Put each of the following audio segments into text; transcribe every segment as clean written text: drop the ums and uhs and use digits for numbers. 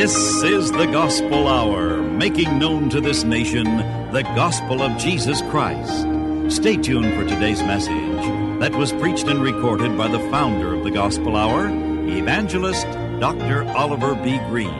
This is the Gospel Hour, making known to this nation the gospel of Jesus Christ. Stay tuned for today's message that was preached and recorded by the founder of the Gospel Hour, Evangelist Dr. Oliver B. Green.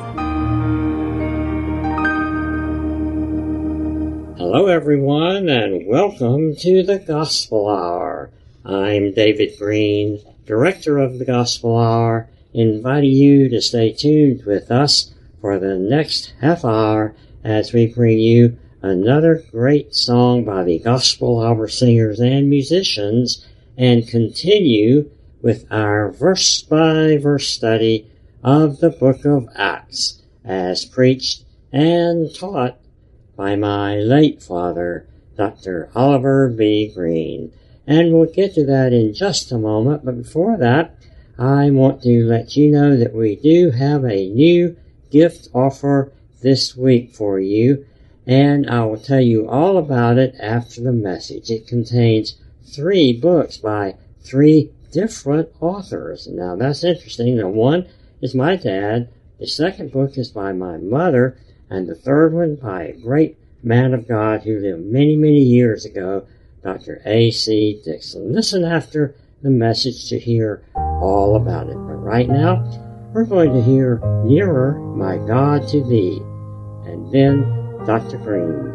Hello, everyone, and welcome to the Gospel Hour. I'm David Green, Director of the Gospel Hour, inviting you to stay tuned with us for the next half hour as we bring you another great song by the Gospel Hour singers and musicians and continue with our verse-by-verse study of the book of Acts as preached and taught by my late father, Dr. Oliver B. Green. And we'll get to that in just a moment, but before that, I want to let you know that we do have a new gift offer this week for you, and I will tell you all about it after the message. It contains 3 books by 3 different authors. Now, that's interesting. The one is my dad, the second book is by my mother, and the third one by a great man of God who lived many, many years ago, Dr. A.C. Dixon. Listen after the message to hear all about it. But right now, we're going to hear Nearer, My God, to Thee, and then Dr. Green.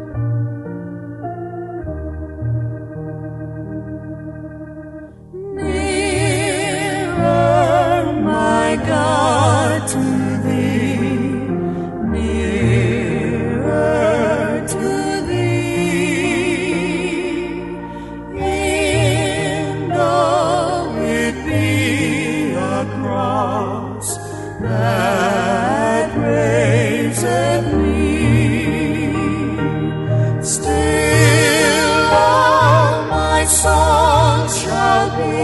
Nearer, my God, to Thee, nearer to Thee, in though it be a cross that raiseth me, still all my song shall be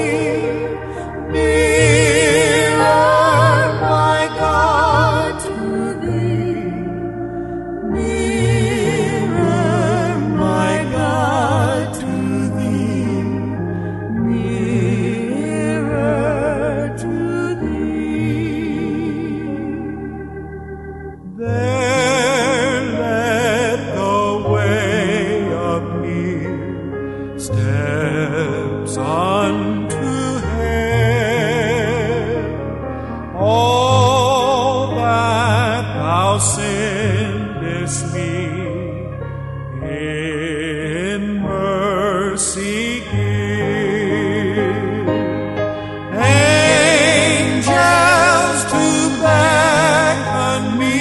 nearer, my God, to Thee, nearer, my God, to Thee, nearer to Thee. There let the way appear, steps unto heaven. All that thou sendest me in mercy give. Angels to beckon me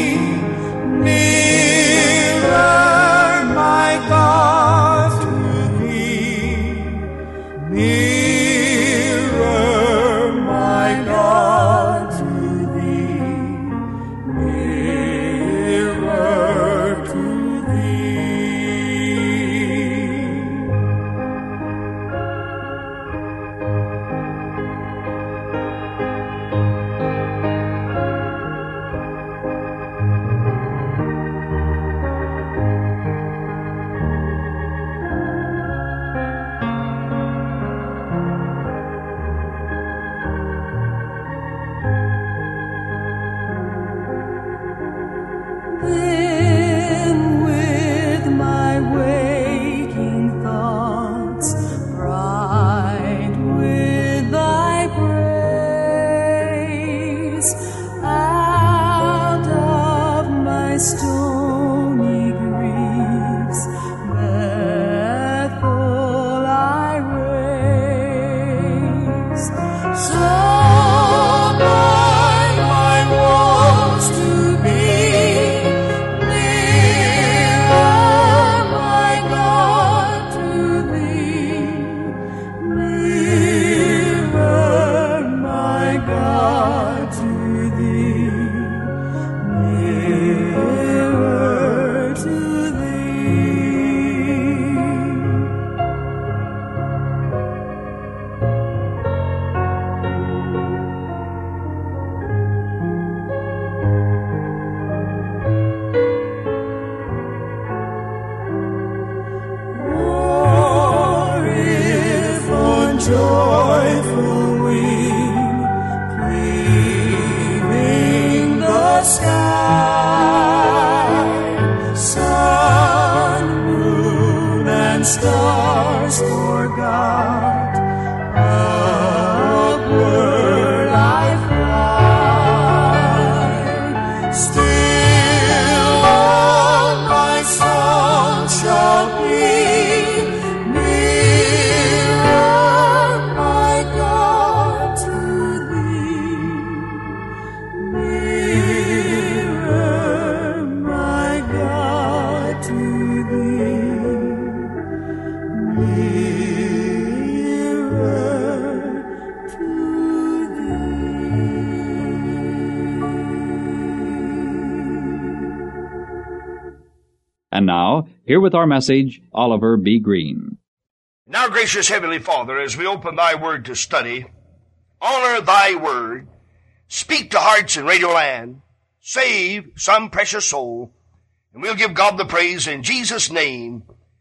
nearer, my God, to Thee, nearer, my God, to Thee, nearer to Thee. Then with my waking thoughts, bright with Thy praise, out of my stony griefs, Bethel I raise. So bind my woes to be nearer, my God, to Thee, nearer, my God, to Thee, nearer to Thee. Or if on joyful wing, cleaving the sky, stars forgot, upward I fly. Still on my song shall be nearer, my God, to thee. Nearer, my God, to thee. And now, here with our message, Oliver B. Green. Now, gracious Heavenly Father, as we open Thy Word to study, honor Thy Word, speak to hearts in Radio Land, save some precious soul, and we'll give God the praise in Jesus' name.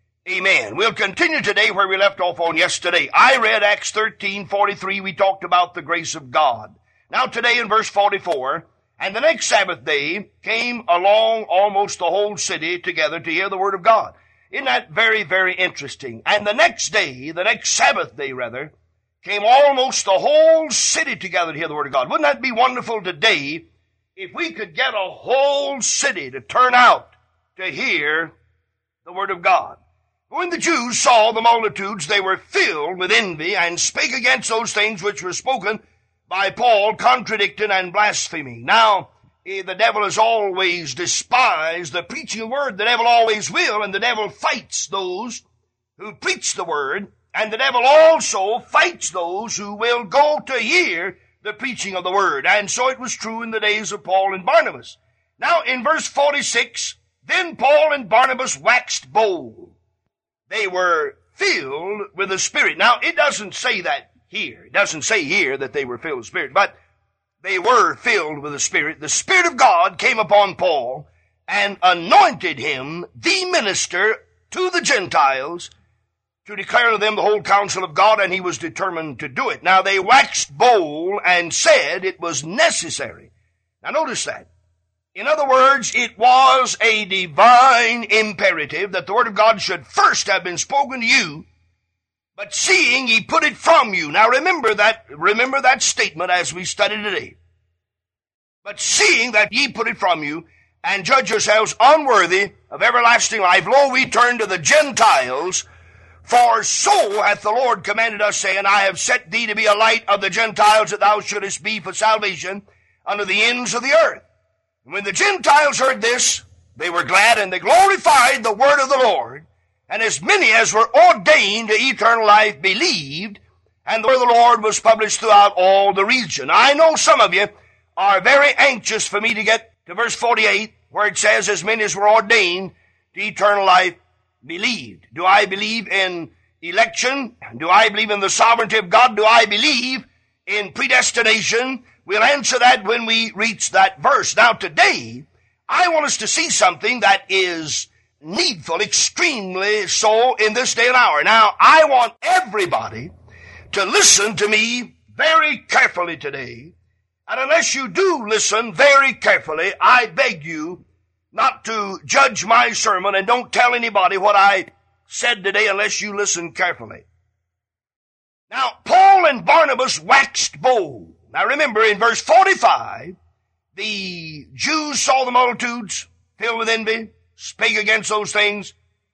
Amen. We'll continue today where we left off on yesterday. I read Acts 13:43. We talked about the grace of God. Now today in verse 44, and the next Sabbath day came along almost the whole city together to hear the word of God. Isn't that very, very interesting? And the next day, the next Sabbath day rather, came almost the whole city together to hear the word of God. Wouldn't that be wonderful today if we could get a whole city to turn out to hear the word of God? When the Jews saw the multitudes, they were filled with envy and spake against those things which were spoken by Paul, contradicting and blaspheming. Now, the devil has always despised the preaching of the word. The devil always will, and the devil fights those who preach the word, and the devil also fights those who will go to hear the preaching of the word. And so it was true in the days of Paul and Barnabas. Now, in verse 46, then Paul and Barnabas waxed bold. They were filled with the Spirit. Now, it doesn't say that here. It doesn't say here that they were filled with the Spirit, but they were filled with the Spirit. The Spirit of God came upon Paul and anointed him the minister to the Gentiles to declare to them the whole counsel of God, and he was determined to do it. Now, they waxed bold and said it was necessary. Now, notice that. In other words, it was a divine imperative that the word of God should first have been spoken to you, but seeing ye put it from you. Now remember that statement as we study today. But seeing that ye put it from you, and judge yourselves unworthy of everlasting life, lo, we turn to the Gentiles, for so hath the Lord commanded us, saying, I have set thee to be a light of the Gentiles, that thou shouldest be for salvation unto the ends of the earth. When the Gentiles heard this, they were glad, and they glorified the word of the Lord. And as many as were ordained to eternal life believed, and the word of the Lord was published throughout all the region. I know some of you are very anxious for me to get to verse 48, where it says, as many as were ordained to eternal life believed. Do I believe in election? Do I believe in the sovereignty of God? Do I believe in predestination? We'll answer that when we reach that verse. Now today, I want us to see something that is needful, extremely so in this day and hour. Now, I want everybody to listen to me very carefully today. And unless you do listen very carefully, I beg you not to judge my sermon, and don't tell anybody what I said today unless you listen carefully. Now, Paul and Barnabas waxed bold. Now remember, in verse 45, the Jews saw the multitudes filled with envy, spake against those things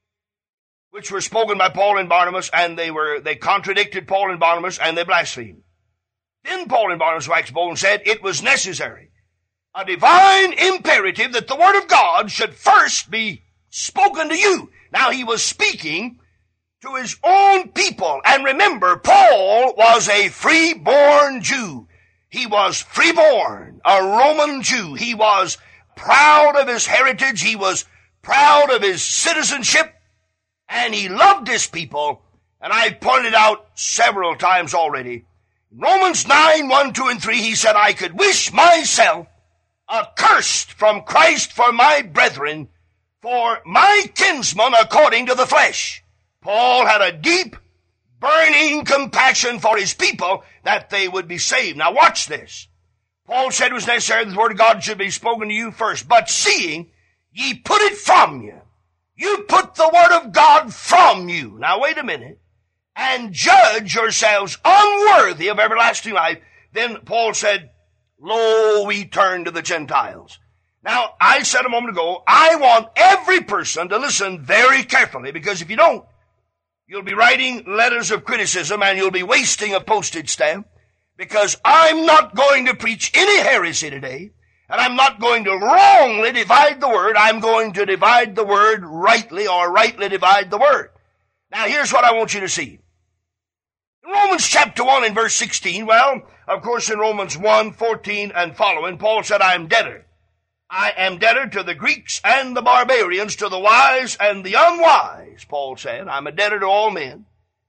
which were spoken by Paul and Barnabas, and they contradicted Paul and Barnabas, and they blasphemed. Then Paul and Barnabas waxed bold and said it was necessary, a divine imperative, that the word of God should first be spoken to you. Now he was speaking to his own people. And remember, Paul was a free-born Jew. He was free-born, a Roman Jew. He was proud of his heritage. He was proud of his citizenship. And he loved his people. And I pointed out several times already. Romans 9, 1, 2, and 3, he said, I could wish myself accursed from Christ for my brethren, for my kinsmen according to the flesh. Paul had a deep, burning compassion for his people that they would be saved. Now watch this. Paul said it was necessary that the word of God should be spoken to you first. But seeing ye put it from you, you put the word of God from you. Now wait a minute. And judge yourselves unworthy of everlasting life. Then Paul said, lo, we turn to the Gentiles. Now, I said a moment ago, I want every person to listen very carefully, because if you don't, you'll be writing letters of criticism and you'll be wasting a postage stamp, because I'm not going to preach any heresy today, and I'm not going to wrongly divide the word. I'm going to divide the word rightly, or rightly divide the word. Now, here's what I want you to see. In Romans chapter 1 and verse 16, well, of course in Romans 1, 14 and following, Paul said, I am debtor. I am debtor to the Greeks and the barbarians, to the wise and the unwise, Paul said. I'm a debtor to all men.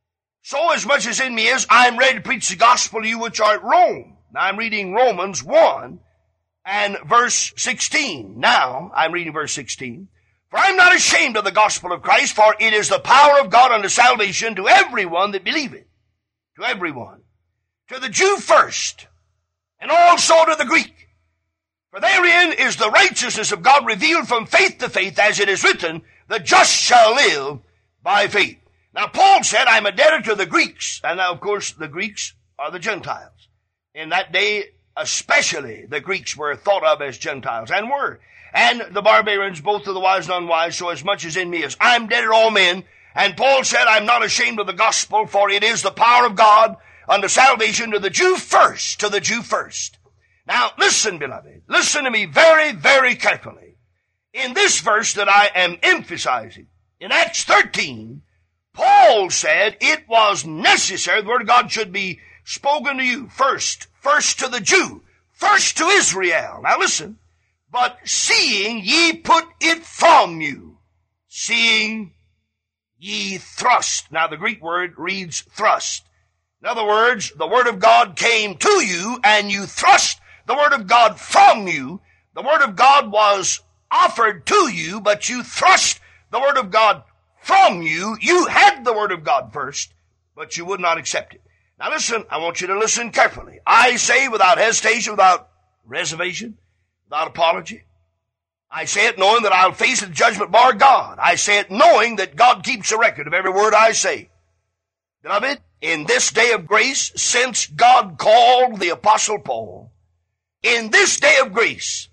So as much as in me is, I am ready to preach the gospel to you which are at Rome. Now I'm reading Romans 1 and verse 16. Now I'm reading verse 16. For I am not ashamed of the gospel of Christ, for it is the power of God unto salvation to everyone that believeth. To everyone. To the Jew first, and also to the Greek. For therein is the righteousness of God revealed from faith to faith, as it is written, the just shall live by faith. Now Paul said, I'm a debtor to the Greeks. And now of course the Greeks are the Gentiles. In that day, especially the Greeks were thought of as Gentiles, and were. And the barbarians, both to the wise and unwise, so as much as in me is. I'm debtor to all men. And Paul said, I'm not ashamed of the gospel, for it is the power of God unto salvation to the Jew first, to the Jew first. Now, listen, beloved, listen to me very, very carefully. In this verse that I am emphasizing, in Acts 13, Paul said it was necessary the word of God should be spoken to you first to the Jew, first to Israel. Now listen, but seeing ye put it from you, seeing ye thrust. Now the Greek word reads thrust. In other words, the word of God came to you and you thrust the word of God from you. The word of God was offered to you, but you thrust the word of God from you. You had the word of God first, but you would not accept it. Now listen, I want you to listen carefully. I say without hesitation, without reservation, without apology. I say it knowing that I'll face the judgment bar of God. I say it knowing that God keeps a record of every word I say. Beloved, in this day of grace, since God called the Apostle Paul, in this day of grace,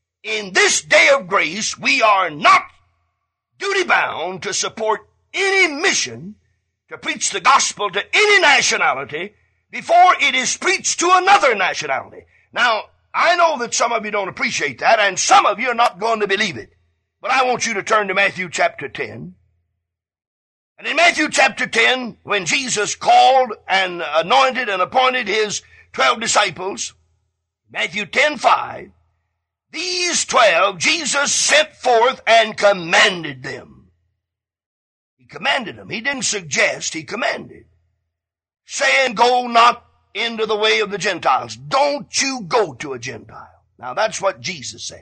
we are not duty-bound to support any mission to preach the gospel to any nationality before it is preached to another nationality. Now, I know that some of you don't appreciate that, and some of you are not going to believe it. But I want you to turn to Matthew chapter 10. And in Matthew chapter 10, when Jesus called and anointed and appointed his 12 disciples, Matthew 10:5, these 12 Jesus sent forth and commanded them. He commanded them. He didn't suggest, he commanded. Saying, go not into the way of the Gentiles. Don't you go to a Gentile. Now that's what Jesus said.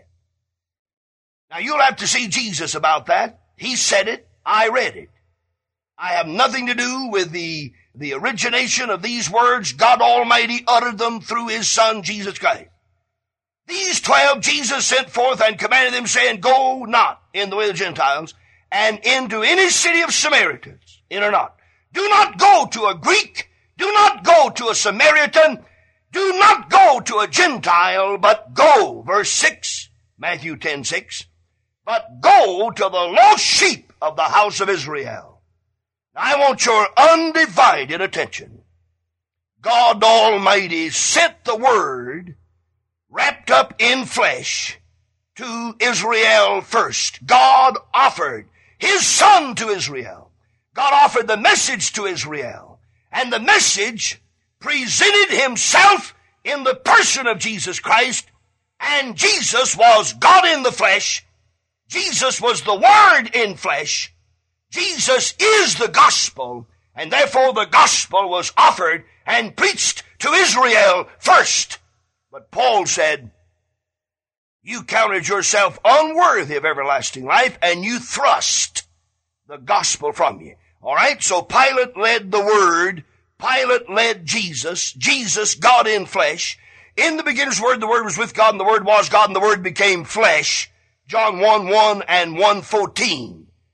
Now you'll have to see Jesus about that. He said it. I read it. I have nothing to do with the origination of these words. God Almighty uttered them through his Son, Jesus Christ. These 12 Jesus sent forth and commanded them, saying, go not in the way of the Gentiles, and into any city of Samaritans, enter not. Do not go to a Greek, do not go to a Samaritan, do not go to a Gentile, but go, verse 6, Matthew 10:6, but go to the lost sheep of the house of Israel. I want your undivided attention. God Almighty sent the word wrapped up in flesh to Israel first. God offered his Son to Israel. God offered the message to Israel. And the message presented himself in the person of Jesus Christ. And Jesus was God in the flesh. Jesus was the Word in flesh. Jesus is the gospel, and therefore the gospel was offered and preached to Israel first. But Paul said, you counted yourself unworthy of everlasting life, and you thrust the gospel from you. All right, so Pilate led the Word. Pilate led Jesus. Jesus, God in flesh. In the beginning Word, the Word was with God, and the Word was God, and the Word became flesh. John 1:1 and 1:14.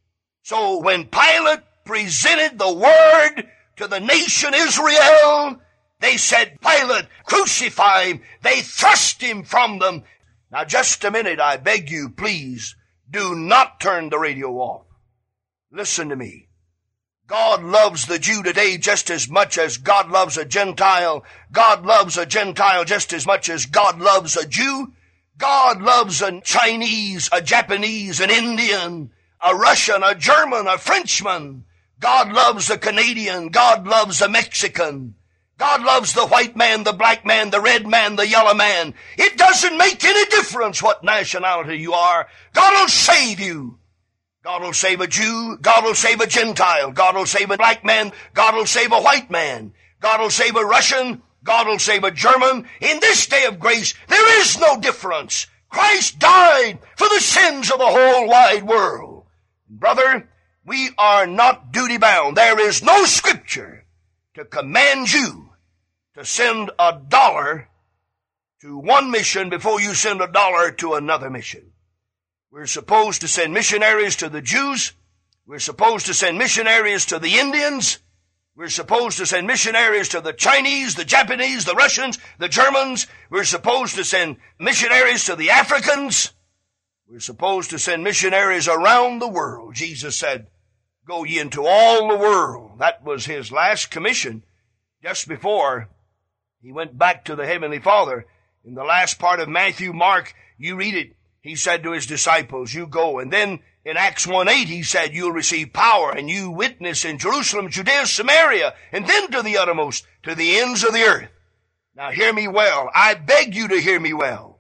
So when Pilate presented the word to the nation Israel, they said, Pilate, crucify him. They thrust him from them. Now just a minute, I beg you, please, do not turn the radio off. Listen to me. God loves the Jew today just as much as God loves a Gentile. God loves a Gentile just as much as God loves a Jew. God loves a Chinese, a Japanese, an Indian, a Russian, a German, a Frenchman. God loves a Canadian. God loves a Mexican. God loves the white man, the black man, the red man, the yellow man. It doesn't make any difference what nationality you are. God will save you. God will save a Jew. God will save a Gentile. God will save a black man. God will save a white man. God will save a Russian. God will save a German. In this day of grace, there is no difference. Christ died for the sins of the whole wide world. Brother, we are not duty bound. There is no scripture to command you to send $1 to one mission before you send $1 to another mission. We're supposed to send missionaries to the Jews. We're supposed to send missionaries to the Indians. We're supposed to send missionaries to the Chinese, the Japanese, the Russians, the Germans. We're supposed to send missionaries to the Africans. We're supposed to send missionaries around the world. Jesus said, go ye into all the world. That was his last commission just before he went back to the Heavenly Father. In the last part of Matthew, Mark, you read it. He said to his disciples, you go. And then in Acts 1:8, he said, you'll receive power and you witness in Jerusalem, Judea, Samaria, and then to the uttermost, to the ends of the earth. Now hear me well. I beg you to hear me well.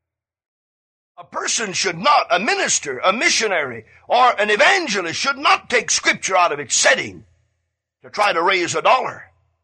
A person should not, a minister, a missionary, or an evangelist should not take scripture out of its setting to try to raise $1.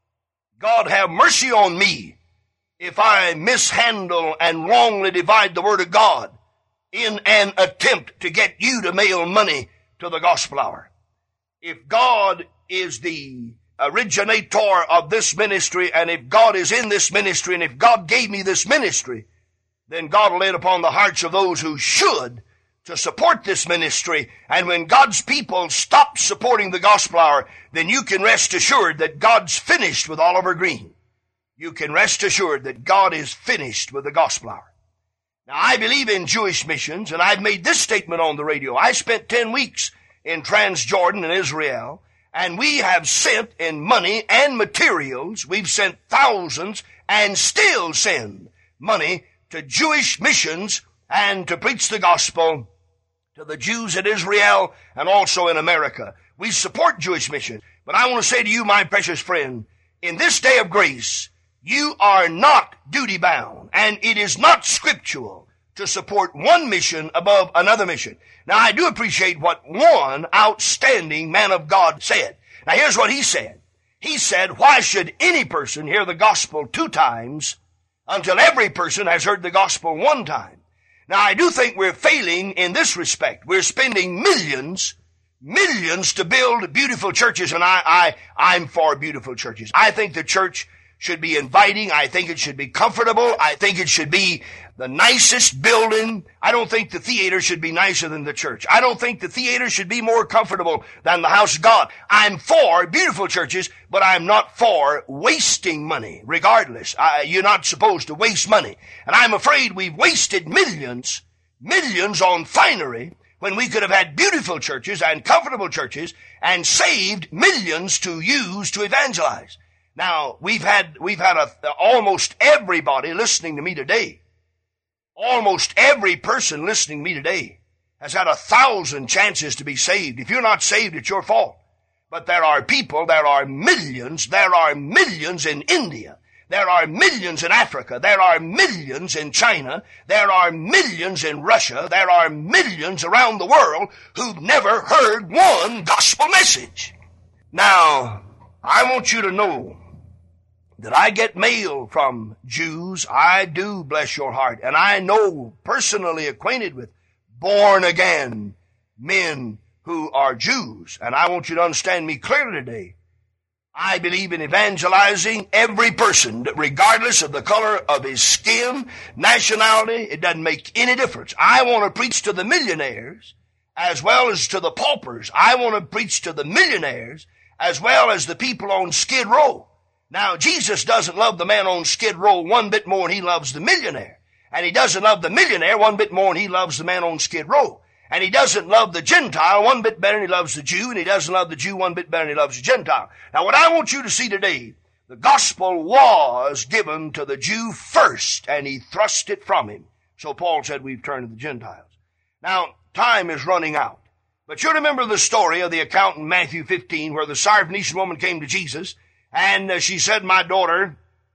God have mercy on me if I mishandle and wrongly divide the word of God in an attempt to get you to mail money to the Gospel Hour. If God is the originator of this ministry, and if God is in this ministry, and if God gave me this ministry, then God will lay it upon the hearts of those who should to support this ministry. And when God's people stop supporting the Gospel Hour, then you can rest assured that God's finished with Oliver Green. You can rest assured that God is finished with the Gospel Hour. Now, I believe in Jewish missions, and I've made this statement on the radio. I spent 10 weeks in Transjordan and Israel, and we have sent in money and materials. We've sent thousands and still send money to Jewish missions and to preach the gospel to the Jews in Israel and also in America. We support Jewish missions. But I want to say to you, my precious friend, in this day of grace, you are not duty bound, and it is not scriptural to support one mission above another mission. Now, I do appreciate what one outstanding man of God said. Now, here's what he said. He said, why should any person hear the gospel 2 times until every person has heard the gospel 1 time? Now, I do think we're failing in this respect. We're spending millions to build beautiful churches, and I'm for beautiful churches. I think the church should be inviting. I think it should be comfortable. I think it should be the nicest building. I don't think the theater should be nicer than the church. I don't think the theater should be more comfortable than the house of God. I'm for beautiful churches, but I'm not for wasting money, regardless. You're not supposed to waste money. And I'm afraid we've wasted millions on finery when we could have had beautiful churches and comfortable churches and saved millions to use to evangelize. Now, we've had almost everybody listening to me today. Almost every person listening to me today has had 1,000 chances to be saved. If you're not saved, it's your fault. But there are millions in India. There are millions in Africa. There are millions in China. There are millions in Russia. There are millions around the world who've never heard one gospel message. Now, I want you to know that I get mail from Jews. I do, bless your heart. And I know, personally acquainted with born-again men who are Jews. And I want you to understand me clearly today. I believe in evangelizing every person, regardless of the color of his skin, nationality. It doesn't make any difference. I want to preach to the millionaires as well as to the paupers. I want to preach to the millionaires as well as the people on Skid Row. Now, Jesus doesn't love the man on Skid Row one bit more than he loves the millionaire. And he doesn't love the millionaire one bit more than he loves the man on Skid Row. And he doesn't love the Gentile one bit better than he loves the Jew, and he doesn't love the Jew one bit better than he loves the Gentile. Now, what I want you to see today, the gospel was given to the Jew first, and he thrust it from him. So Paul said we've turned to the Gentiles. Now, time is running out. But you remember the story of the account in Matthew 15 where the Syrophoenician woman came to Jesus, and she said, my daughter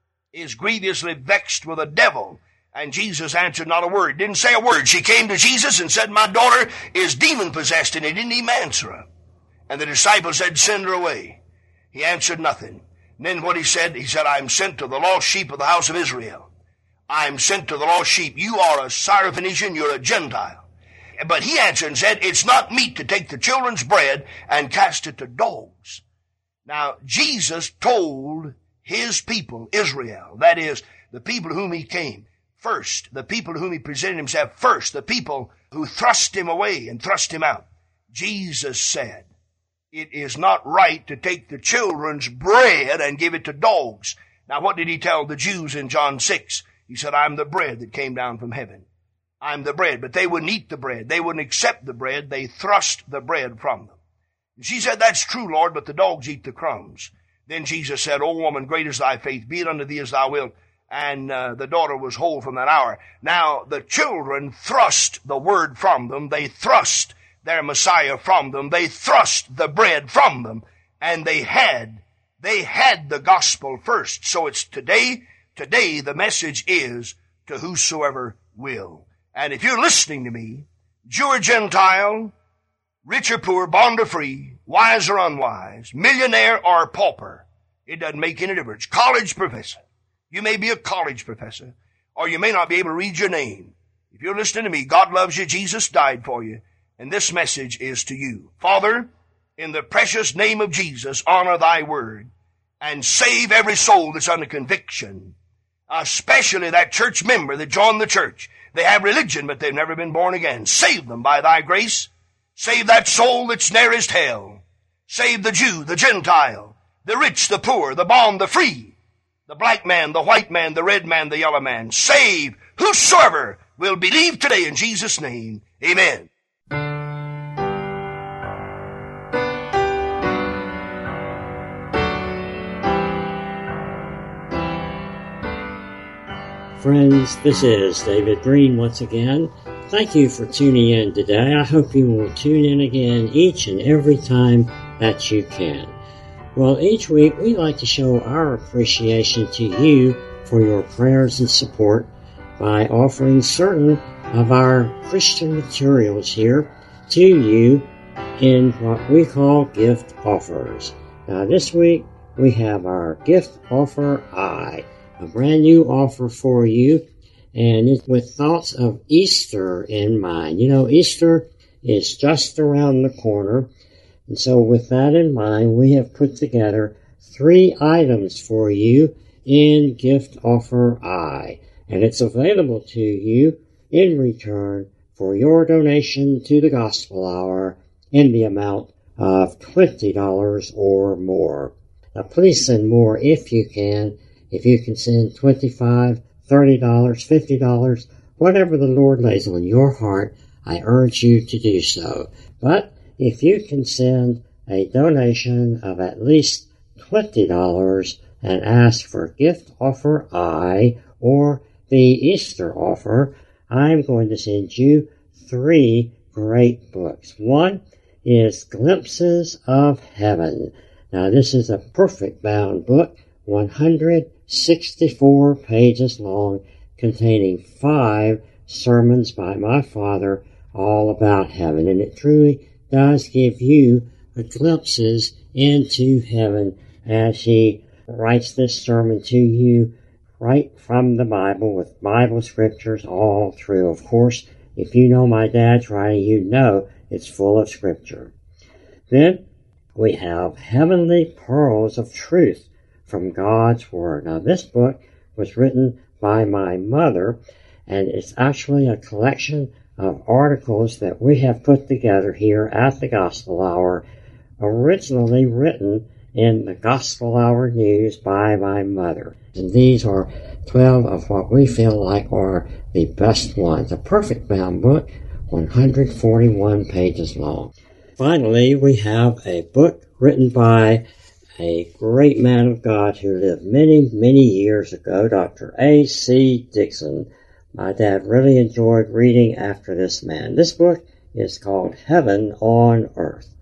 is grievously vexed with a devil. And Jesus answered not a word, didn't say a word. She came to Jesus and said, my daughter is demon-possessed, and he didn't even answer her. And the disciples said, send her away. He answered nothing. And then what he said, I'm sent to the lost sheep of the house of Israel. I'm sent to the lost sheep. You are a Syrophoenician, you're a Gentile. But he answered and said, it's not meet to take the children's bread and cast it to dogs. Now, Jesus told his people, Israel, that is, the people to whom he came, first, the people to whom he presented himself first, the people who thrust him away and thrust him out. Jesus said, it is not right to take the children's bread and give it to dogs. Now, what did he tell the Jews in John 6? He said, I'm the bread that came down from heaven. I'm the bread. But they wouldn't eat the bread. They wouldn't accept the bread. They thrust the bread from them. And she said, that's true, Lord, but the dogs eat the crumbs. Then Jesus said, O woman, great is thy faith. Be it unto thee as thou wilt. And the daughter was whole from that hour. Now, the children thrust the word from them. They thrust their Messiah from them. They thrust the bread from them. And they had the gospel first. So it's today the message is to whosoever will. And if you're listening to me, Jew or Gentile, rich or poor, bond or free, wise or unwise, millionaire or pauper, it doesn't make any difference. College professor. You may be a college professor, or you may not be able to read your name. If you're listening to me, God loves you, Jesus died for you, and this message is to you. Father, in the precious name of Jesus, honor thy word, and save every soul that's under conviction, especially that church member that joined the church. They have religion, but they've never been born again. Save them by thy grace. Save that soul that's nearest hell. Save the Jew, the Gentile, the rich, the poor, the bond, the free, the black man, the white man, the red man, the yellow man. Save whosoever will believe today in Jesus' name. Amen. Friends, this is David Green once again. Thank you for tuning in today. I hope you will tune in again each and every time that you can. Well, each week we like to show our appreciation to you for your prayers and support by offering certain of our Christian materials here to you in what we call gift offers. Now this week we have our Gift Offer I, a brand new offer for you, and it's with thoughts of Easter in mind. You know, Easter is just around the corner. And so with that in mind, we have put together 3 items for you in Gift Offer I. And it's available to you in return for your donation to the Gospel Hour in the amount of $20 or more. Now please send more if you can. If you can send $25, $30, $50, whatever the Lord lays on your heart, I urge you to do so. But if you can send a donation of at least $20 and ask for Gift Offer I or the Easter offer, I'm going to send you 3 great books. One is Glimpses of Heaven. Now this is a perfect bound book, 164 pages long, containing 5 sermons by my father all about heaven. And it truly does give you glimpses into heaven as he writes this sermon to you right from the Bible with Bible scriptures all through. Of course, if you know my dad's writing, you know it's full of scripture. Then we have Heavenly Pearls of Truth from God's Word. Now this book was written by my mother, and it's actually a collection of articles that we have put together here at the Gospel Hour, originally written in the Gospel Hour News by my mother. And these are 12 of what we feel like are the best ones. A perfect bound book, 141 pages long. Finally, we have a book written by a great man of God who lived many, many years ago, Dr. A.C. Dixon. My dad really enjoyed reading after this man. This book is called Heaven on Earth.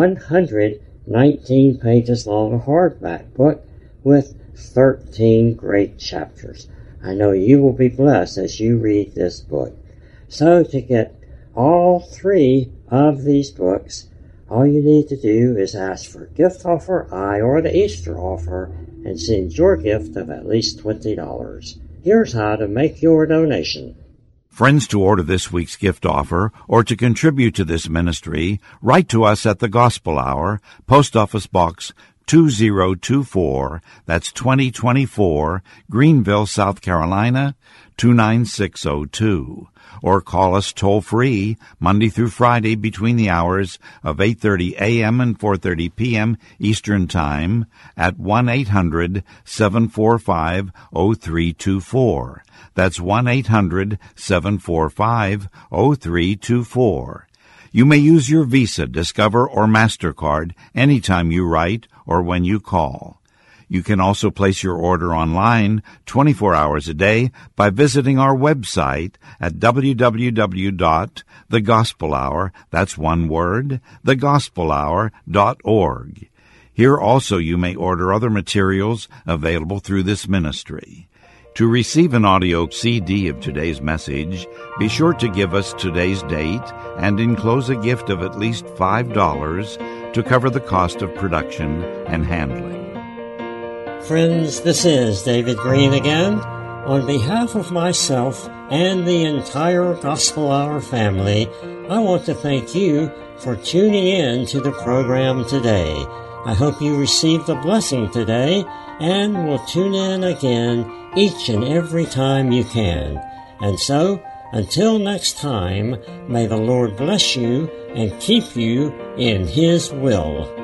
119 pages long, a hardback book with 13 great chapters. I know you will be blessed as you read this book. So to get all 3 of these books, all you need to do is ask for gift offer I or the Easter offer and send your gift of at least $20. Here's how to make your donation. Friends, to order this week's gift offer or to contribute to this ministry, write to us at the Gospel Hour, Post Office Box 2024, that's 2024, Greenville, South Carolina, 29602. Or call us toll-free Monday through Friday between the hours of 8:30 a.m. and 4:30 p.m. Eastern Time at 1-800-745-0324. That's 1-800-745-0324. You may use your Visa, Discover, or MasterCard anytime you write or when you call. You can also place your order online 24 hours a day by visiting our website at www.thegospelhour, that's one word, thegospelhour.org. Here also you may order other materials available through this ministry. To receive an audio CD of today's message, be sure to give us today's date and enclose a gift of at least $5 to cover the cost of production and handling. Friends, this is David Green again. On behalf of myself and the entire Gospel Hour family, I want to thank you for tuning in to the program today. I hope you received a blessing today and will tune in again each and every time you can. And so, until next time, may the Lord bless you and keep you in His will.